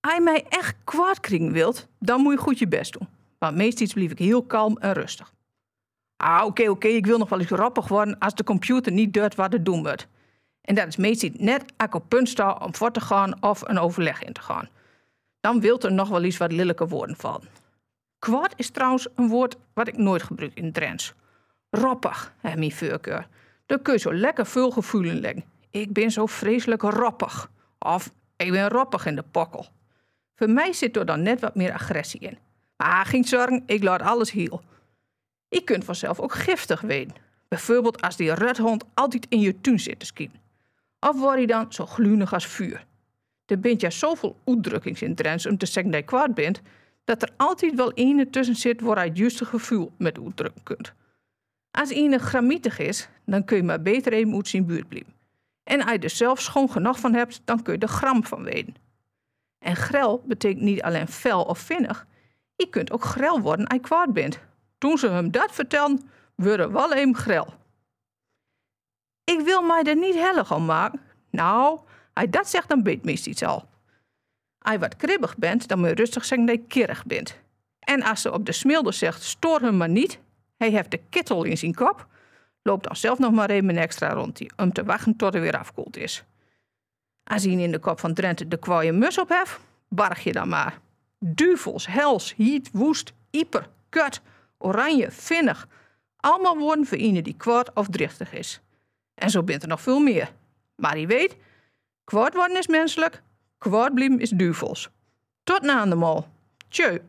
Als je mij echt kwaad krijgen wilt, dan moet je goed je best doen. Maar meestal blijf ik heel kalm en rustig. Oké, ik wil nog wel eens grappig worden als de computer niet doet wat het doen moet. En dat is meestal net als ik op punt sta om voor te gaan of een overleg in te gaan. Dan wilt er nog wel eens wat lelijke woorden vallen. Kwaad is trouwens een woord wat ik nooit gebruik in het Drents. Roppig, hè, mijn voorkeur. Daar kun je zo lekker veel gevoelen leggen. Ik ben zo vreselijk roppig. Of ik ben roppig in de pokkel. Voor mij zit er dan net wat meer agressie in. Maar geen zorgen, ik laat alles heel. Je kunt vanzelf ook giftig weten. Bijvoorbeeld als die rudhond altijd in je tuin zit te schieten. Of word je dan zo glunig als vuur. Er bent ja zoveel uitdrukkings in Drents om te zeggen dat je kwaad bent, dat er altijd wel ene tussen zit waar je het juiste gevoel met uitdrukken kunt. Als ene gramietig is, dan kun je maar beter even uit zijn buurt blijven. En als je er zelf schoon genoeg van hebt, dan kun je er gram van weten. En grel betekent niet alleen fel of vinnig. Je kunt ook grel worden als je kwaad bent. Toen ze hem dat vertelden, werden wel even grel. Ik wil mij er niet hellig om maken. Nou, als je dat zegt, dan weet meest iets al. Als je wat kribbig bent, dan moet je rustig zeggen dat je kirrig bent. En als ze op de smilde zegt, stoor hem maar niet. Hij heeft de kittel in zijn kop. Loop dan zelf nog maar even extra rond om te wachten tot hij weer afkoeld is. Als hij in de kop van Drenthe de kwaaie mus op heeft, barg je dan maar. Duvels, hels, hiet, woest, ieper, kut, oranje, vinnig. Allemaal woorden voor iemand die kwaad of driftig is. En zo bent er nog veel meer. Maar je weet, kwaad worden is menselijk, kwaad blijven is duvels. Tot na de mol. Tjeu.